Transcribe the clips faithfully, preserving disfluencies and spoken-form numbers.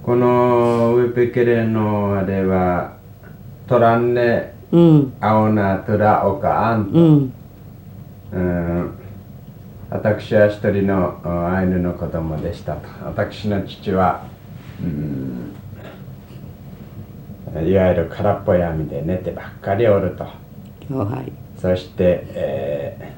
このウェペケレのあれはトランネアオナトラオカアンと、うんうん、私は一人のアイヌの子供でしたと。私の父は、うん、いわゆる空っぽ闇で寝てばっかりおると、はい、そして、え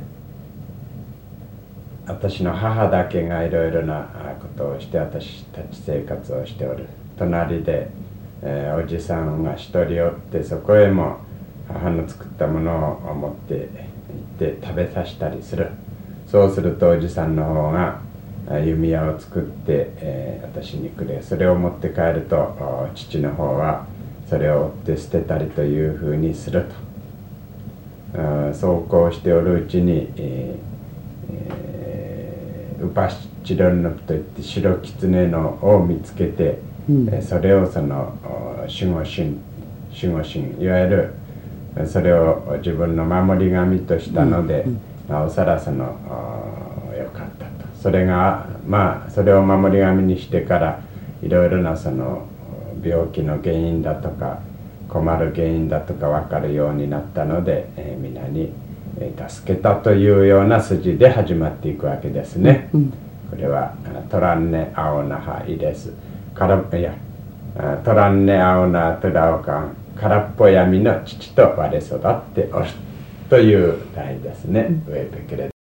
ー、私の母だけがいろいろなことをして私たち生活をしておる。隣で、えー、おじさんが一人おって、そこへも母の作ったものを持って行って食べさせたりする。そうするとおじさんの方が弓矢を作って、えー、私にくれ。それを持って帰ると父の方はそれを追って捨てたりというふうにすると。そうこうしておるうちに、えーえー、ウパシチロンノプといって白狐のを見つけて、うん、それをその守護神守護神いわゆるそれを自分の守り神としたので、うんうん、なおさらそのよかったと。それがまあそれを守り神にしてからいろいろなその病気の原因だとか困る原因だとか分かるようになったので、えー、皆に助けたというような筋で始まっていくわけですね。うん、これはトランネアオナハイです。からいやトランネアオナトラオカン空っぽ闇の父と我育っておるという題ですね。うん、ウェペケレ